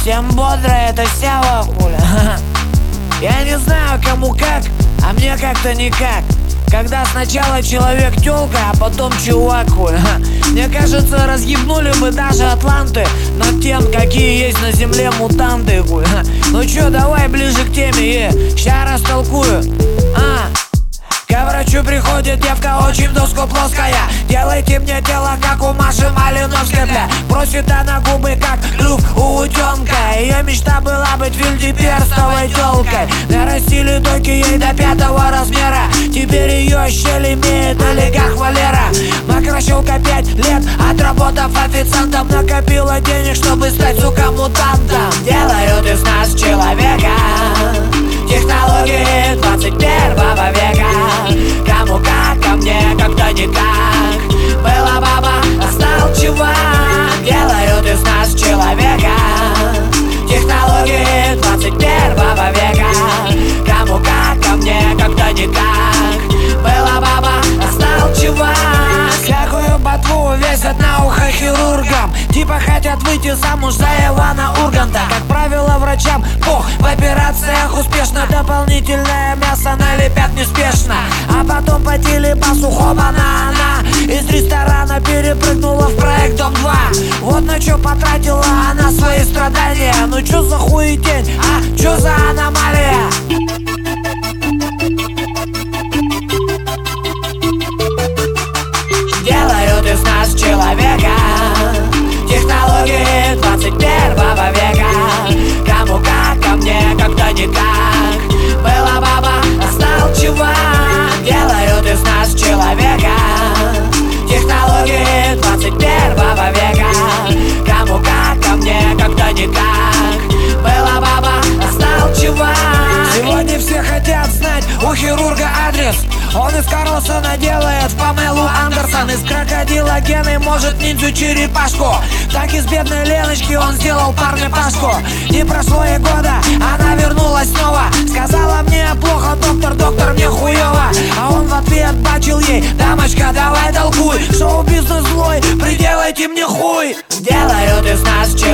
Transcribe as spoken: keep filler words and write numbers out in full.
Всем бодро, это Сява, хуля. Я не знаю, кому как, а мне как-то никак. Когда сначала человек тёлка, а потом чувак, хуй. Мне кажется, разъебнули бы даже атланты над тем, какие есть на земле мутанты, хуй. Ну чё, давай ближе к теме, е, ща растолкую. А, к врачу приходит девка, очень доска плоская. Делайте мне тело, как у Маши Малиновской, бля. Просит она губы, как клюв у утенка. Ее мечта была быть вильдеперстовой тёлкой. Нарастили доки ей до пятого размера. Теперь ее щель имеет олигарх Валера. Макрощелка пять лет, отработав официантом, накопила денег, чтобы стать, сука, мутантом. Делают из нас человека технологии двадцать первого века. Кому как, ко мне как-то никак. Была баба, а стал чувак. Делают из нас человека технологии двадцать первого века. Кому как, ко мне как-то никак. Была баба, а стал чувак. Всякую ботву весят на ухо хирургам. Типа хотят выйти замуж за Ивана Урганта. Как правило, врачам пох, в операциях успешно. Дополнительное мясо налепят неспешно. А потом по телепасу хоба-на она из ресторана перепрыгнула в проект Дом два. Вот на чё потратила она свои страдания. Ну чё за хуетень, а чё за аномалия? Делают из нас человека технологии двадцать первого века. Кому как, ко мне как-то никак. Была баба, а стал чувак. Делают из нас человека технологии двадцать первого века. Кому как, ко мне как-то никак. Была баба, а стал чувак. Сегодня все хотят знать у хирурга адрес. Он из Карлсона делает в Памелу Андерсон. Из крокодила Гены может ниндзю черепашку. Так из бедной Леночки он сделал парня Пашку. Не прошло и года, она вернулась снова. Сказала мне плохо, доктор, доктор, мне хуёво. А он в ответ бачил ей: дамочка, давай толкуй. Шоу-бизнес злой, приделайте мне хуй. Делают из нас человека